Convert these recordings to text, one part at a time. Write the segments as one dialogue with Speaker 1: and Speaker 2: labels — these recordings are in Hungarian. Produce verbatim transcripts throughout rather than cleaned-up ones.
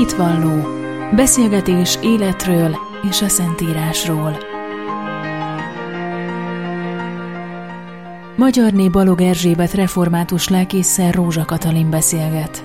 Speaker 1: Hitvalló. Beszélgetés életről és a Szentírásról. Magyarné Balog Erzsébet református lelkésszel Rózsa Katalin beszélget.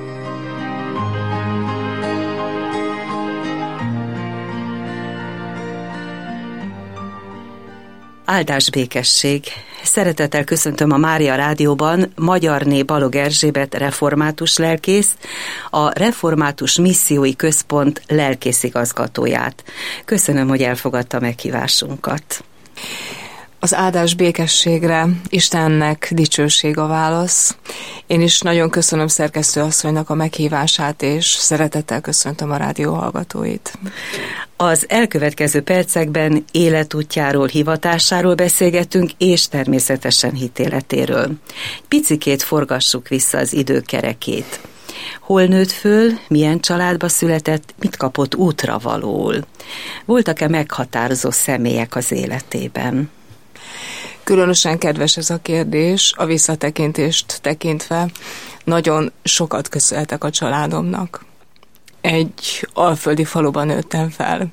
Speaker 2: Áldás békesség! Szeretettel köszöntöm a Mária Rádióban Magyarné Balog Erzsébet református lelkészt, a Református Missziói Központ lelkészigazgatóját. Köszönöm, hogy elfogadta meghívásunkat.
Speaker 3: Az áldás békességre Istennek dicsőség a válasz. Én is nagyon köszönöm szerkesztőasszonynak a meghívását, és szeretettel köszöntöm a rádió hallgatóit.
Speaker 2: Az elkövetkező percekben életútjáról, hivatásáról beszélgetünk, és természetesen hitéletéről. Picikét forgassuk vissza az időkerekét. Hol nőtt föl, milyen családba született, mit kapott útravalóul? Voltak-e meghatározó személyek az életében?
Speaker 3: Különösen kedves ez a kérdés, a visszatekintést tekintve. Nagyon sokat köszönhetek a családomnak. Egy alföldi faluban nőttem fel.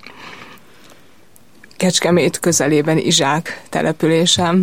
Speaker 3: Kecskemét közelében Izsák településem.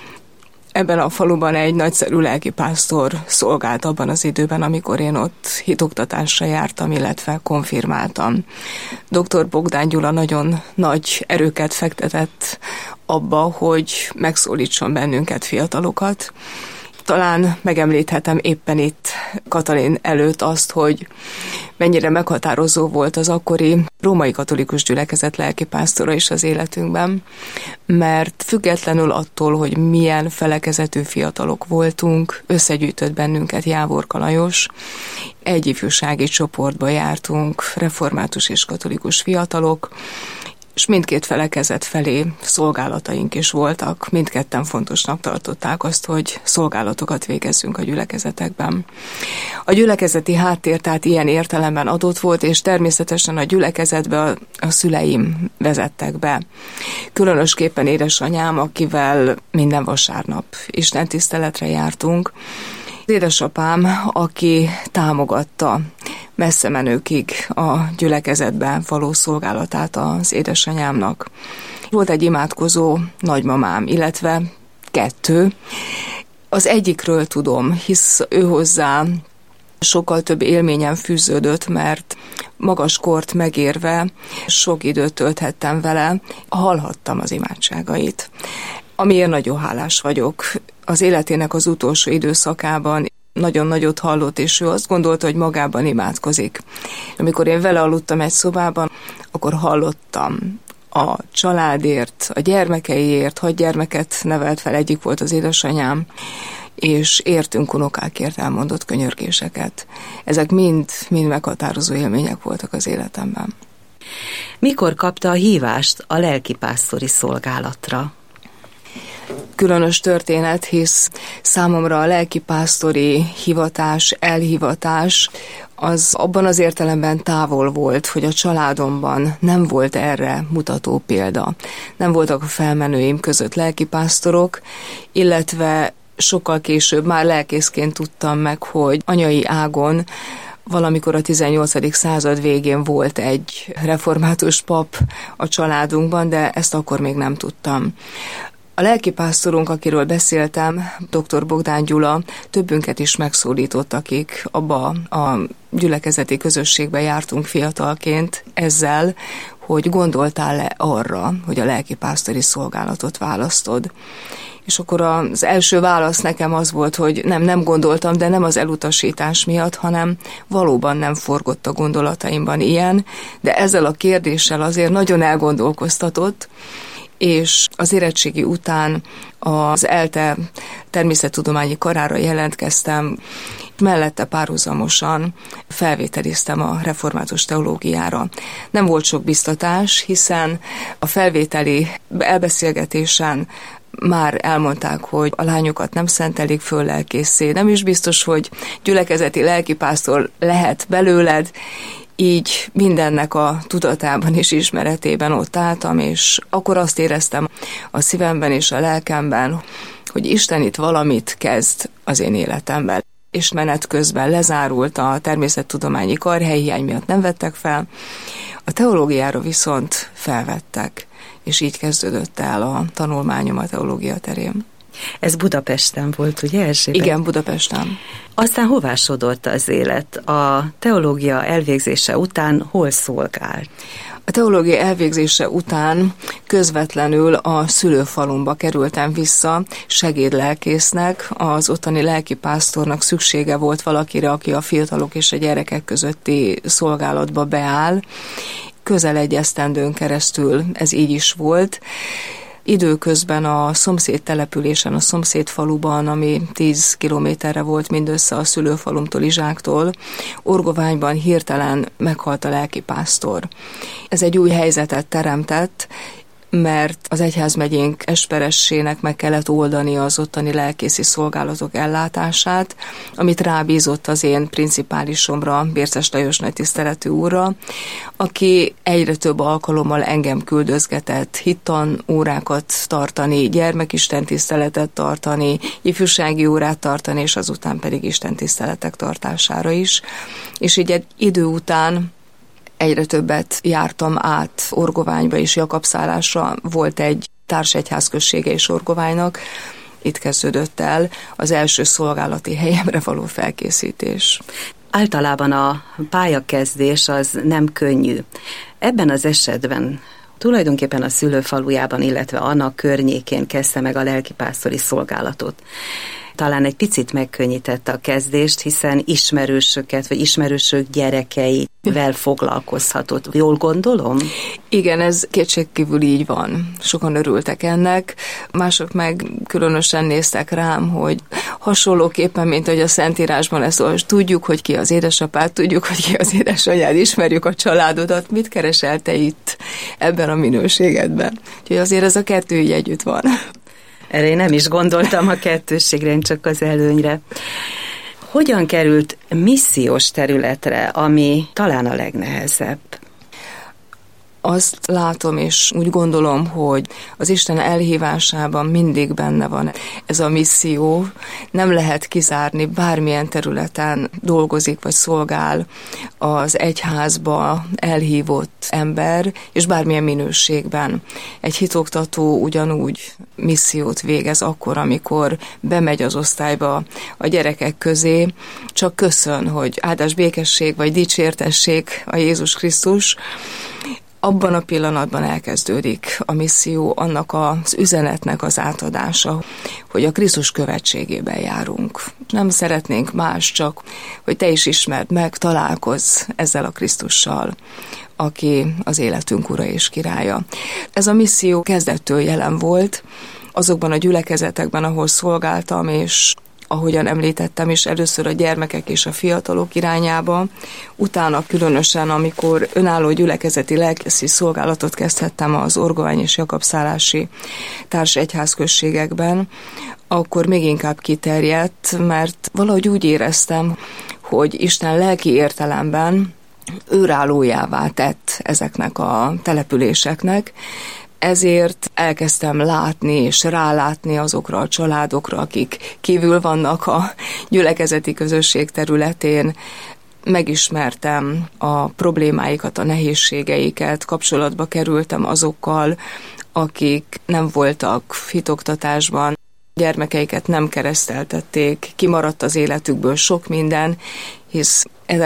Speaker 3: Ebben a faluban egy nagyszerű lelkipásztor szolgált abban az időben, amikor én ott hitoktatásra jártam, illetve konfirmáltam. doktor Bogdán Gyula nagyon nagy erőket fektetett abba, hogy megszólítson bennünket, fiatalokat. Talán megemlíthetem éppen itt Katalin előtt azt, hogy mennyire meghatározó volt az akkori római katolikus gyülekezet lelkipásztora is az életünkben, mert függetlenül attól, hogy milyen felekezetű fiatalok voltunk, összegyűjtött bennünket Jávorka Lajos, egy ifjúsági csoportba jártunk, református és katolikus fiatalok, és mindkét felekezet felé szolgálataink is voltak. Mindketten fontosnak tartották azt, hogy szolgálatokat végezzünk a gyülekezetekben. A gyülekezeti háttér tehát ilyen értelemben adott volt, és természetesen a gyülekezetbe a, a szüleim vezettek be. Különösképpen édesanyám, akivel minden vasárnap istentiszteletre jártunk. Az édesapám, aki támogatta messze menőkig a gyülekezetben való szolgálatát az édesanyámnak. Volt egy imádkozó nagymamám, illetve kettő. Az egyikről tudom, hisz ő hozzá sokkal több élményem fűződött, mert magas kort megérve sok időt tölthettem vele, hallhattam az imádságait. Amiért nagyon hálás vagyok. Az életének az utolsó időszakában nagyon nagyot hallott, és ő azt gondolta, hogy magában imádkozik. Amikor én vele aludtam egy szobában, akkor hallottam a családért, a gyermekeiért, hat gyermeket nevelt fel, egyik volt az édesanyám, és értünk unokákért elmondott könyörgéseket. Ezek mind, mind meghatározó élmények voltak az életemben.
Speaker 2: Mikor kapta a hívást a lelkipásztori szolgálatra?
Speaker 3: Különös történet, hisz számomra a lelkipásztori hivatás, elhivatás az abban az értelemben távol volt, hogy a családomban nem volt erre mutató példa. Nem voltak a felmenőim között lelkipásztorok, illetve sokkal később már lelkészként tudtam meg, hogy anyai ágon valamikor a tizennyolcadik század végén volt egy református pap a családunkban, de ezt akkor még nem tudtam. A lelkipásztorunk, akiről beszéltem, doktor Bogdán Gyula, többünket is megszólított, akik abba a gyülekezeti közösségbe jártunk fiatalként ezzel, hogy gondoltál-e arra, hogy a lelkipásztori szolgálatot választod. És akkor az első válasz nekem az volt, hogy nem, nem gondoltam, de nem az elutasítás miatt, hanem valóban nem forgott a gondolataimban ilyen, de ezzel a kérdéssel azért nagyon elgondolkoztatott, és az érettségi után az ELTE természettudományi karára jelentkeztem, mellette párhuzamosan felvételiztem a református teológiára. Nem volt sok biztatás, hiszen a felvételi elbeszélgetésen már elmondták, hogy a lányokat nem szentelik föl lelkészé, nem is biztos, hogy gyülekezeti lelkipásztor lehet belőled, így mindennek a tudatában és ismeretében ott álltam, és akkor azt éreztem a szívemben és a lelkemben, hogy Isten itt valamit kezd az én életemben. és menet közben lezárult a természettudományi kar, helyhiány miatt nem vettek fel. A teológiára viszont felvettek, és így kezdődött el a tanulmányom a teológia terén.
Speaker 2: Ez Budapesten volt, ugye, Erzsébet?
Speaker 3: Igen, Budapesten.
Speaker 2: Aztán hová sodort az élet? A teológia elvégzése után hol szolgált?
Speaker 3: A teológia elvégzése után közvetlenül a szülőfalumba kerültem vissza segédlelkésznek. Az ottani lelkipásztornak szüksége volt valakire, aki a fiatalok és a gyerekek közötti szolgálatba beáll. Közel egy esztendőn keresztül ez így is volt. Időközben a szomszéd településen, a szomszéd faluban, ami tíz kilométerre volt mindössze a szülőfalumtól, Izsáktól, Orgoványban hirtelen meghalt a lelkipásztor. Ez egy új helyzetet teremtett, mert az egyházmegyénk esperessének meg kellett oldani az ottani lelkészi szolgálatok ellátását, amit rábízott az én principálisomra, Bérces Lajos nagy tiszteletű úrra, aki egyre több alkalommal engem küldözgetett hittan órákat tartani, gyermekisten tiszteletet tartani, ifjúsági órát tartani, és azután pedig istentiszteletek tartására is. És így egy idő után egyre többet jártam át Orgoványba és Jakabszálásra. Volt egy társegyházközsége is Orgoványnak. Itt kezdődött el az első szolgálati helyemre való felkészítés.
Speaker 2: Általában a pályakezdés az nem könnyű. Ebben az esetben tulajdonképpen a szülőfalujában, illetve annak környékén kezdte meg a lelkipásztori szolgálatot. Talán egy picit megkönnyítette a kezdést, hiszen ismerősöket, vagy ismerősök gyerekeivel foglalkozhatott. Jól gondolom?
Speaker 3: Igen, ez kétségkívül így van. Sokan örültek ennek, mások meg különösen néztek rám, hogy hasonlóképpen, mint hogy a Szentírásban lesz, hogy tudjuk, hogy ki az édesapád, tudjuk, hogy ki az édesanyád, ismerjük a családodat, mit keresel te itt ebben a minőségedben? Úgyhogy azért ez a kettő így együtt van.
Speaker 2: Erre én nem is gondoltam a kettősségre, én csak az előnyre. Hogyan került missziós területre, ami talán a legnehezebb?
Speaker 3: Azt látom, és úgy gondolom, hogy az Isten elhívásában mindig benne van ez a misszió. Nem lehet kizárni, bármilyen területen dolgozik vagy szolgál az egyházba elhívott ember, és bármilyen minőségben. Egy hitoktató ugyanúgy missziót végez akkor, amikor bemegy az osztályba a gyerekek közé, csak köszön, hogy áldás, békesség vagy dicsértessék a Jézus Krisztus. Abban a pillanatban elkezdődik a misszió, annak az üzenetnek az átadása, hogy a Krisztus követségében járunk. Nem szeretnénk más, csak hogy te is ismerd meg, találkozz ezzel a Krisztussal, aki az életünk ura és királya. Ez a misszió kezdettől jelen volt, azokban a gyülekezetekben, ahol szolgáltam, és ahogyan említettem is, először a gyermekek és a fiatalok irányába, utána különösen, amikor önálló gyülekezeti lelkészi szolgálatot kezdhettem az Orgovány és Jakabszálási társegyházközségekben, akkor még inkább kiterjedt, mert valahogy úgy éreztem, hogy Isten lelki értelemben őrállójává tett ezeknek a településeknek, ezért elkezdtem látni és rálátni azokra a családokra, akik kívül vannak a gyülekezeti közösség területén. Megismertem a problémáikat, a nehézségeiket, kapcsolatba kerültem azokkal, akik nem voltak hitoktatásban, gyermekeiket nem kereszteltették, kimaradt az életükből sok minden, hisz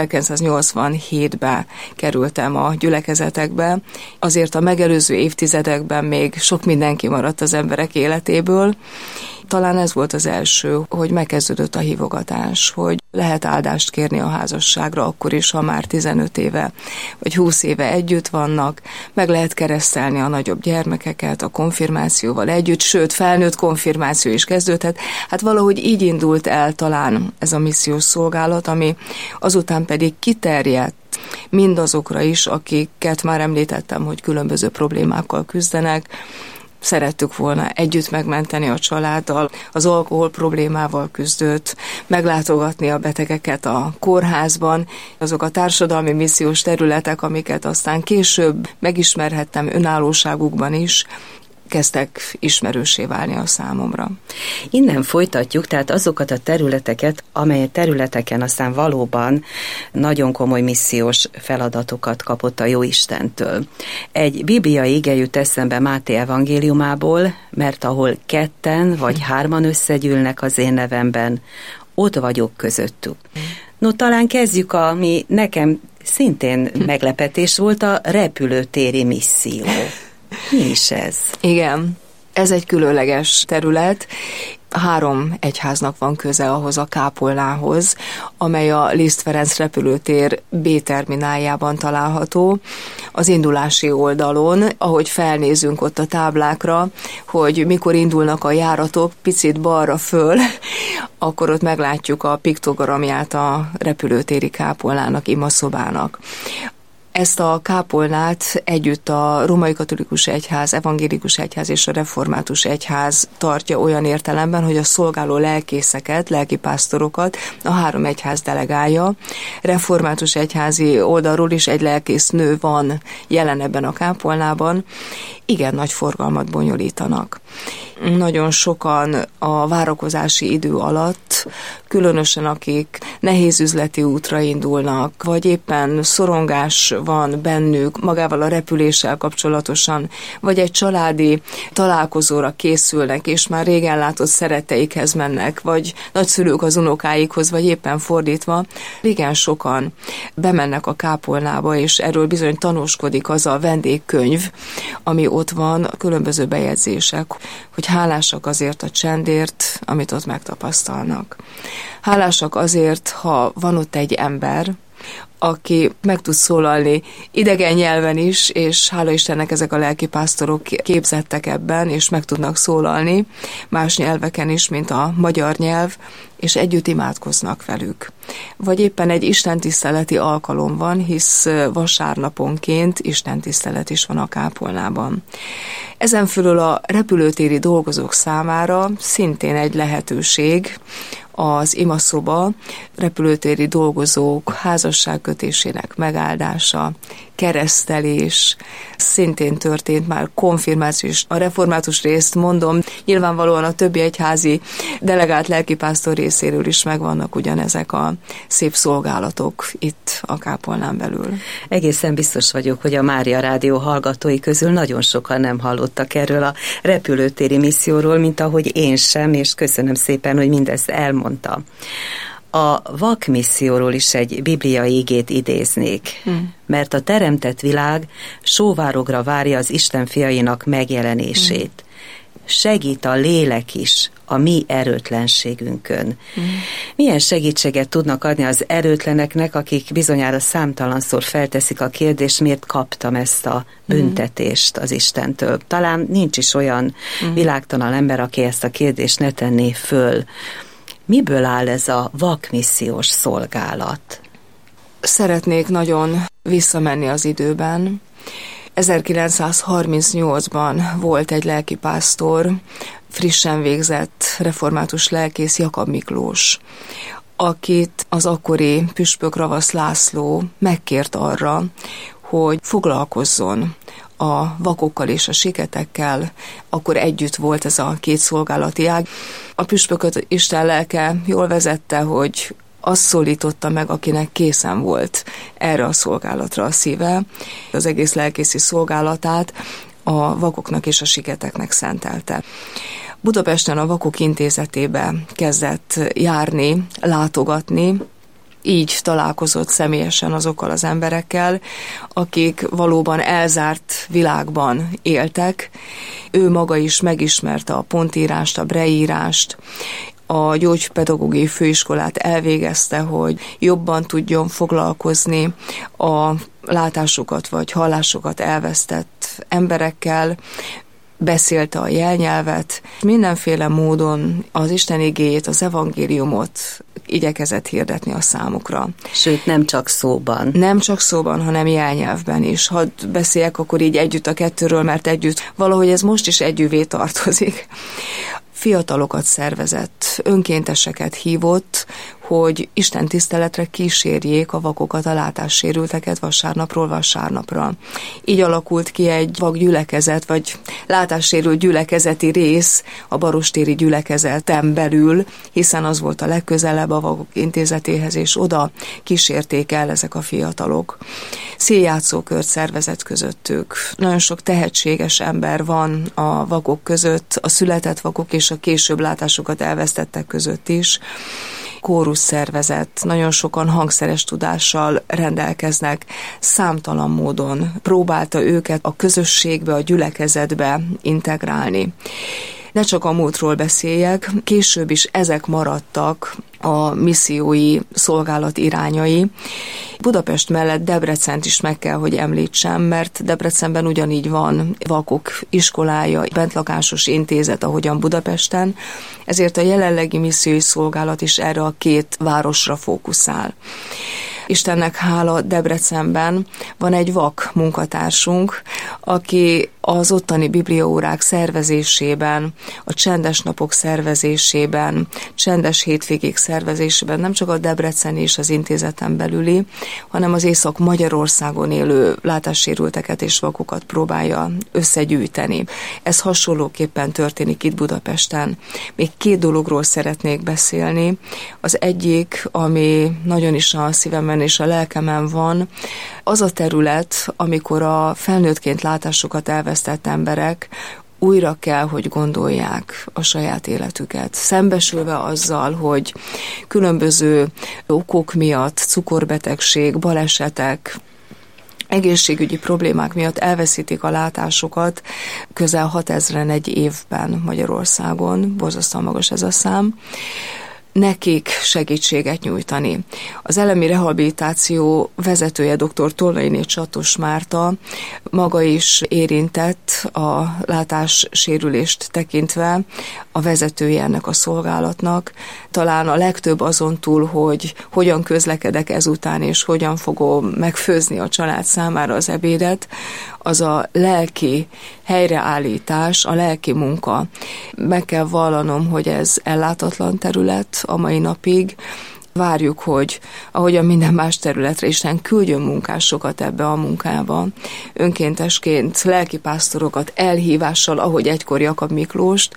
Speaker 3: ezerkilencszáznyolcvanhétben kerültem a gyülekezetekbe. Azért a megelőző évtizedekben még sok minden kimaradt az emberek életéből. Talán ez volt az első, hogy megkezdődött a hívogatás, hogy lehet áldást kérni a házasságra akkor is, ha már tizenöt éve vagy húsz éve együtt vannak, meg lehet keresztelni a nagyobb gyermekeket a konfirmációval együtt, sőt, felnőtt konfirmáció is kezdődhet. Hát valahogy így indult el talán ez a missziós szolgálat, ami azután pedig kiterjedt mindazokra is, akiket már említettem, hogy különböző problémákkal küzdenek. Szerettük volna együtt megmenteni a családdal, az alkohol problémával küzdött, meglátogatni a betegeket a kórházban, azok a társadalmi missziós területek, amiket aztán később megismerhettem önállóságukban is, kezdtek ismerőssé válni a számomra.
Speaker 2: Innen folytatjuk, tehát azokat a területeket, amely területeken aztán valóban nagyon komoly missziós feladatokat kapott a Jóistentől. Egy bibliai ige jut eszembe Máté evangéliumából, mert ahol ketten vagy hárman összegyűlnek az én nevemben, ott vagyok közöttük. No, talán kezdjük, ami nekem szintén meglepetés volt, a repülőtéri misszió. Mi is ez?
Speaker 3: Igen, ez egy különleges terület. Három egyháznak van köze ahhoz a kápolnához, amely a Liszt Ferenc repülőtér B-termináljában található, az indulási oldalon, ahogy felnézünk ott a táblákra, hogy mikor indulnak a járatok, picit balra föl, akkor ott meglátjuk a piktogramját a repülőtéri kápolnának, imaszobának. Ezt a kápolnát együtt a Római Katolikus Egyház, Evangélikus Egyház és a Református Egyház tartja olyan értelemben, hogy a szolgáló lelkészeket, lelkipásztorokat a három egyház delegálja. Református egyházi oldalról is egy lelkész nő van jelen ebben a kápolnában. Igen nagy forgalmat bonyolítanak. Nagyon sokan a várakozási idő alatt, különösen akik nehéz üzleti útra indulnak, vagy éppen szorongás van bennük magával a repüléssel kapcsolatosan, vagy egy családi találkozóra készülnek, és már régen látott szeretteikhez mennek, vagy nagyszülők az unokáikhoz, vagy éppen fordítva. Igen sokan bemennek a kápolnába, és erről bizony tanúskodik az a vendégkönyv, ami ott van, különböző bejegyzések, hogy hálásak azért a csendért, amit ott megtapasztalnak. Hálásak azért, ha van ott egy ember, aki meg tud szólalni idegen nyelven is, és hála Istennek ezek a lelkipásztorok képzettek ebben, és meg tudnak szólalni más nyelveken is, mint a magyar nyelv, és együtt imádkoznak velük. Vagy éppen egy istentiszteleti alkalom van, hisz vasárnaponként istentisztelet is van a kápolnában. Ezen fölül a repülőtéri dolgozók számára szintén egy lehetőség, az imaszoba, repülőtéri dolgozók házasságkötésének megáldása, keresztelés, szintén történt már konfirmáció is. A református részt mondom, nyilvánvalóan a többi egyházi delegált lelkipásztor részéről is megvannak ugyanezek a szép szolgálatok itt a kápolnán belül.
Speaker 2: Egészen biztos vagyok, hogy a Mária Rádió hallgatói közül nagyon sokan nem hallottak erről a repülőtéri misszióról, mint ahogy én sem, és köszönöm szépen, hogy mindezt elmondta. A vakmisszióról is egy bibliai igét idéznék, hmm. mert a teremtett világ sóvárogra várja az Isten fiainak megjelenését. Hmm. Segít a lélek is a mi erőtlenségünkön. Hmm. Milyen segítséget tudnak adni az erőtleneknek, akik bizonyára számtalanszor felteszik a kérdést, miért kaptam ezt a büntetést az Istentől. Talán nincs is olyan hmm. világtalan ember, aki ezt a kérdést ne tenné föl. Miből áll ez a vakmissziós szolgálat?
Speaker 3: Szeretnék nagyon visszamenni az időben. ezerkilencszázharmincnyolcban volt egy lelkipásztor, frissen végzett református lelkész, Jakab Miklós, akit az akkori püspök Ravasz László megkért arra, hogy foglalkozzon a vakokkal és a siketekkel, akkor együtt volt ez a két szolgálati ág. A püspököt Isten lelke jól vezette, hogy azt szólította meg, akinek készen volt erre a szolgálatra a szíve. Az egész lelkészi szolgálatát a vakoknak és a siketeknek szentelte. Budapesten a Vakok Intézetébe kezdett járni, látogatni, így találkozott személyesen azokkal az emberekkel, akik valóban elzárt világban éltek. Ő maga is megismerte a pontírást, a breírást, a gyógypedagógiai főiskolát elvégezte, hogy jobban tudjon foglalkozni a látásukat vagy hallásukat elvesztett emberekkel, beszélte a jelnyelvet, mindenféle módon az Isten igéjét, az evangéliumot igyekezett hirdetni a számukra.
Speaker 2: Sőt, nem csak szóban.
Speaker 3: Nem csak szóban, hanem jelnyelvben is. Hadd beszéljek akkor így együtt a kettőről, mert együtt valahogy ez most is együvé tartozik. Fiatalokat szervezett, önkénteseket hívott, hogy Isten tiszteletre kísérjék a vakokat, a látássérülteket vasárnapról vasárnapra. Így alakult ki egy vak gyülekezet, vagy látássérült gyülekezeti rész a barostéri gyülekezeten belül, hiszen az volt a legközelebb a Vakok Intézetéhez, és oda kísérték el ezek a fiatalok. Színjátszókört szervezett közöttük. Nagyon sok tehetséges ember van a vakok között, a született vakok és a később látásukat elvesztettek között is. Kórusz szervezet, nagyon sokan hangszeres tudással rendelkeznek, számtalan módon próbálta őket a közösségbe, a gyülekezetbe integrálni. Ne csak a múltról beszéljek, később is ezek maradtak a missziói szolgálat irányai. Budapest mellett Debrecent is meg kell, hogy említsem, mert Debrecenben ugyanígy van vakok iskolája, bentlakásos intézet, ahogyan Budapesten, ezért a jelenlegi missziói szolgálat is erre a két városra fókuszál. Istennek hála, Debrecenben van egy vak munkatársunk, aki az ottani bibliaórák szervezésében, a csendes napok szervezésében, csendes hétvégék szervezésében nem csak a debreceni és az intézeten belüli, hanem az Észak-Magyarországon élő látássérülteket és vakokat próbálja összegyűjteni. Ez hasonlóképpen történik itt Budapesten. Még két dologról szeretnék beszélni. Az egyik, ami nagyon is a szívemen és a lelkemen van, az a terület, amikor a felnőttként látásukat elvesztett emberek újra kell, hogy gondolják a saját életüket. Szembesülve azzal, hogy különböző okok miatt, cukorbetegség, balesetek, egészségügyi problémák miatt elveszítik a látásukat, közel hatezren egy évben Magyarországon, borzasztóan magas ez a szám, nekik segítséget nyújtani. Az elemi rehabilitáció vezetője dr. Tolnainé Csatos Márta maga is érintett a látássérülést tekintve, a vezetője ennek a szolgálatnak. Talán a legtöbb azon túl, hogy hogyan közlekedek ezután, és hogyan fogom megfőzni a család számára az ebédet, az a lelki helyreállítás, a lelki munka. Meg kell vallanom, hogy ez ellátatlan terület a mai napig. Várjuk, hogy ahogyan minden más területre Isten küldjön munkásokat ebbe a munkába. Önkéntesként lelkipásztorokat elhívással, ahogy egykor Jakab Miklóst,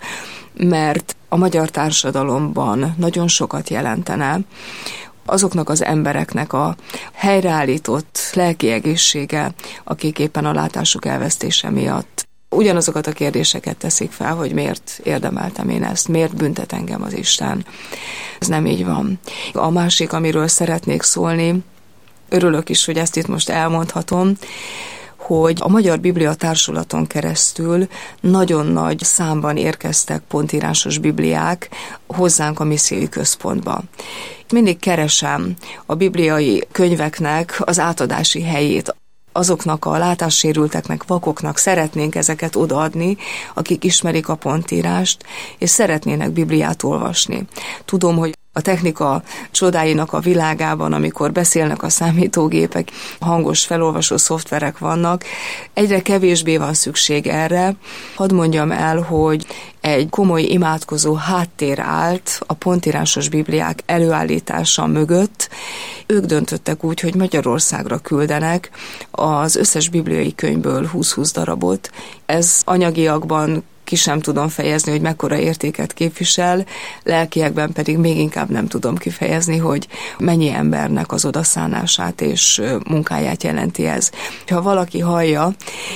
Speaker 3: mert a magyar társadalomban nagyon sokat jelentene azoknak az embereknek a helyreállított lelki egészsége, akik éppen a látásuk elvesztése miatt ugyanazokat a kérdéseket teszik fel, hogy miért érdemeltem én ezt, miért büntet engem az Isten. Ez nem így van. A másik, amiről szeretnék szólni, örülök is, hogy ezt itt most elmondhatom, hogy a Magyar Biblia Társulaton keresztül nagyon nagy számban érkeztek pontírásos bibliák hozzánk a missziói központba. Mindig keresem a bibliai könyveknek az átadási helyét, azoknak a látássérülteknek, vakoknak szeretnénk ezeket odaadni, akik ismerik a pontírást, és szeretnének Bibliát olvasni. Tudom, hogy a technika csodáinak a világában, amikor beszélnek a számítógépek, hangos felolvasó szoftverek vannak, egyre kevésbé van szükség erre. Hadd mondjam el, hogy egy komoly imádkozó háttér állt a pontírásos bibliák előállítása mögött. Ők döntöttek úgy, hogy Magyarországra küldenek az összes bibliai könyvből húsz-húsz darabot. Ez anyagiakban ki sem tudom fejezni, hogy mekkora értéket képvisel, lelkiekben pedig még inkább nem tudom kifejezni, hogy mennyi embernek az odaszánását és munkáját jelenti ez. Ha valaki hallja,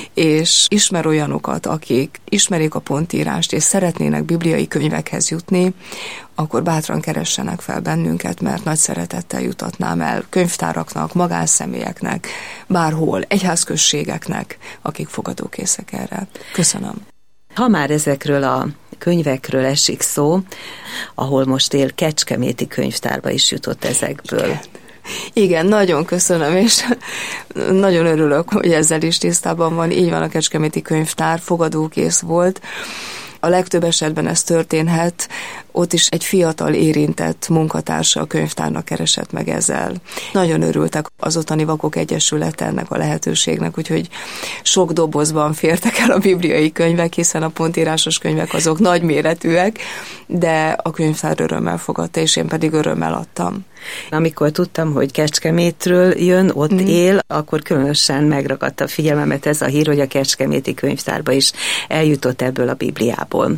Speaker 3: és ismer olyanokat, akik ismerik a pontírást, és szeretnének bibliai könyvekhez jutni, akkor bátran keressenek fel bennünket, mert nagy szeretettel jutatnám el könyvtáraknak, magánszemélyeknek, bárhol, egyházközségeknek, akik fogadókészek erre. Köszönöm.
Speaker 2: Ha már ezekről a könyvekről esik szó, ahol most él, Kecskeméti könyvtárba is jutott ezekből. Igen.
Speaker 3: Igen, nagyon köszönöm, és nagyon örülök, hogy ezzel is tisztában van. Így van, a Kecskeméti könyvtár fogadókész volt. A legtöbb esetben ez történhet ott is egy fiatal érintett munkatársa a könyvtárnak keresett meg ezzel. Nagyon örültek az ottani Vakok Egyesület ennek a lehetőségnek, úgyhogy sok dobozban fértek el a bibliai könyvek, hiszen a pontírásos könyvek azok nagyméretűek, de a könyvtár örömmel fogadta, és én pedig örömmel adtam.
Speaker 2: Amikor tudtam, hogy Kecskemétről jön, ott mm. él, akkor különösen megragadta a figyelmemet ez a hír, hogy a kecskeméti könyvtárba is eljutott ebből a Bibliából.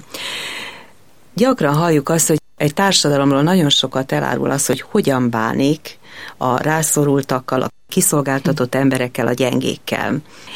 Speaker 2: Gyakran halljuk azt, hogy egy társadalomról nagyon sokat elárul az, hogy hogyan bánik a rászorultakkal, a kiszolgáltatott emberekkel, a gyengékkel.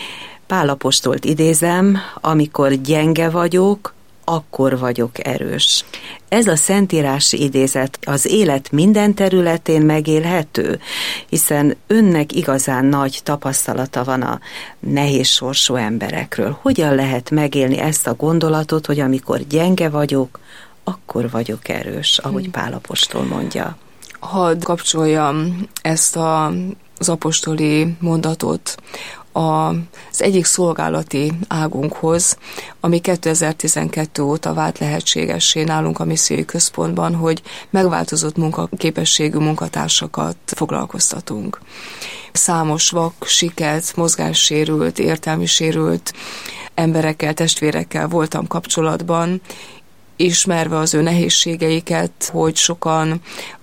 Speaker 2: Pál apostolt idézem, amikor gyenge vagyok, akkor vagyok erős. Ez a szentírási idézet az élet minden területén megélhető, hiszen önnek igazán nagy tapasztalata van a nehéz sorsú emberekről. Hogyan lehet megélni ezt a gondolatot, hogy amikor gyenge vagyok, akkor vagyok erős, ahogy Pál apostol mondja.
Speaker 3: Hadd kapcsoljam ezt a, az apostoli mondatot az egyik szolgálati águnkhoz, ami kétezer-tizenkettő óta vált lehetségessé nálunk a missziói központban, hogy megváltozott munkaképességű munkatársakat foglalkoztatunk. Számos vak, siket, mozgássérült, értelmisérült emberekkel, testvérekkel voltam kapcsolatban, ismerve az ő nehézségeiket, hogy sokan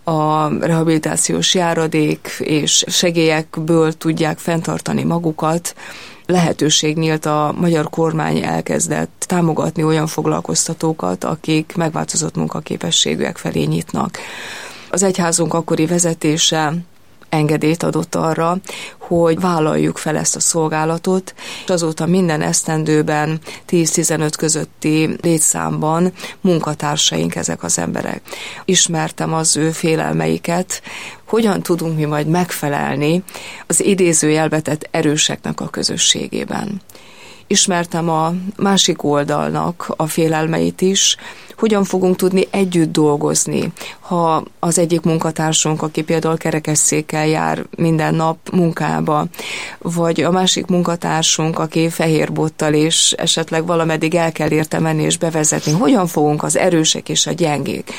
Speaker 3: a rehabilitációs járadék és segélyekből tudják fenntartani magukat. Lehetőség nyílt, a magyar kormány elkezdett támogatni olyan foglalkoztatókat, akik megváltozott munkaképességűek felé nyitnak. Az egyházunk akkori vezetése engedélyt adott arra, hogy vállaljuk fel ezt a szolgálatot, és azóta minden esztendőben tíz-tizenöt közötti létszámban munkatársaink ezek az emberek. Ismertem az ő félelmeiket, hogyan tudunk mi majd megfelelni az idézőjelbe tett erőseknek a közösségében. Ismertem a másik oldalnak a félelmeit is, hogyan fogunk tudni együtt dolgozni, ha az egyik munkatársunk, aki például kerekesszékkel jár minden nap munkába, vagy a másik munkatársunk, aki fehérbottal és esetleg valameddig el kell érte menni és bevezetni, hogyan fogunk az erősek és a gyengék.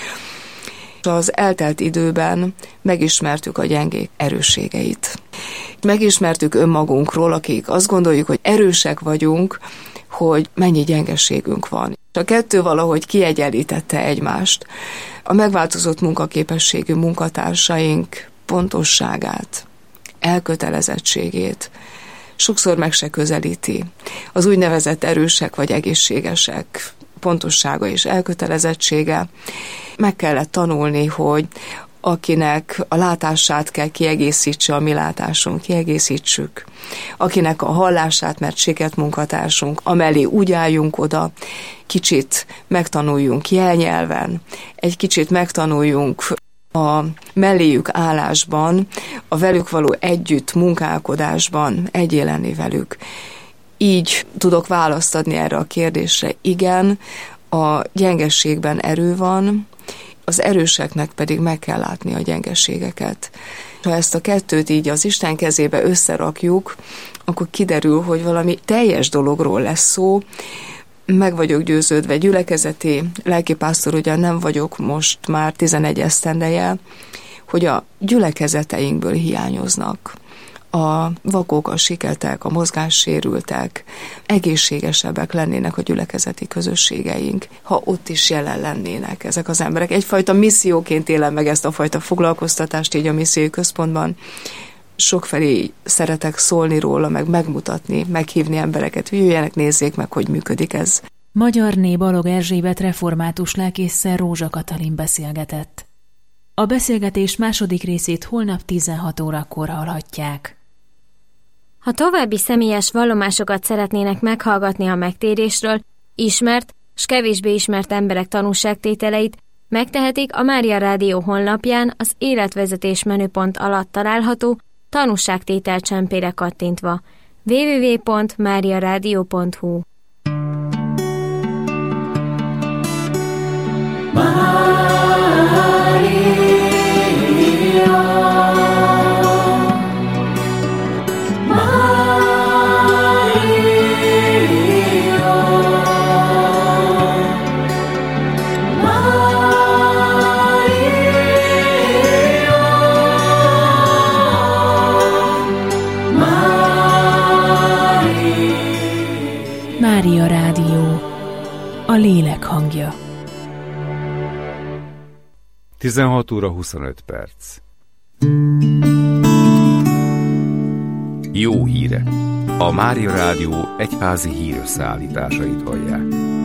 Speaker 3: Az eltelt időben megismertük a gyengék erősségeit. Megismertük önmagunkról, akik azt gondoljuk, hogy erősek vagyunk, hogy mennyi gyengeségünk van. A kettő valahogy kiegyenlítette egymást. A megváltozott munkaképességű munkatársaink pontosságát, elkötelezettségét sokszor meg se közelíti. Az úgynevezett erősek vagy egészségesek pontossága és elkötelezettsége. Meg kellett tanulni, hogy akinek a látását kell kiegészítse, a mi látásunk, kiegészítsük. Akinek a hallását, mert siket munkatársunk, amellé úgy álljunk oda, kicsit megtanuljunk jelnyelven, egy kicsit megtanuljunk a melléjük állásban, a velük való együtt munkálkodásban egyélenni velük. Így tudok választ adni erre a kérdésre. Igen, a gyengességben erő van, az erőseknek pedig meg kell látni a gyengeségeket. Ha ezt a kettőt így az Isten kezébe összerakjuk, akkor kiderül, hogy valami teljes dologról lesz szó. Meg vagyok győződve, gyülekezeti lelkipásztor, ugyan nem vagyok most már tizenegy esztendeje, hogy a gyülekezeteinkből hiányoznak. A vakok, a siketek, a mozgássérültek, egészségesebbek lennének a gyülekezeti közösségeink, ha ott is jelen lennének ezek az emberek. Egyfajta misszióként élem meg ezt a fajta foglalkoztatást így a missziói központban. Sokfelé szeretek szólni róla, meg megmutatni, meghívni embereket, hogy jöjjenek, nézzék meg, hogy működik ez.
Speaker 1: Magyarné Balog Erzsébet református lelkésszel Rózsa Katalin beszélgetett. A beszélgetés második részét holnap tizenhat órakor hallhatják.
Speaker 4: Ha további személyes vallomásokat szeretnének meghallgatni a megtérésről, ismert s kevésbé ismert emberek tanúságtételeit, megtehetik a Mária Rádió honlapján az életvezetés menüpont alatt található tanúságtétel csempére kattintva. double-u double-u double-u pont mária rádió pont hu
Speaker 1: lélek hangja.
Speaker 5: tizenhat óra huszonöt perc. Jó hírek! A Mária Rádió egyházi hírösszeállításait hallják.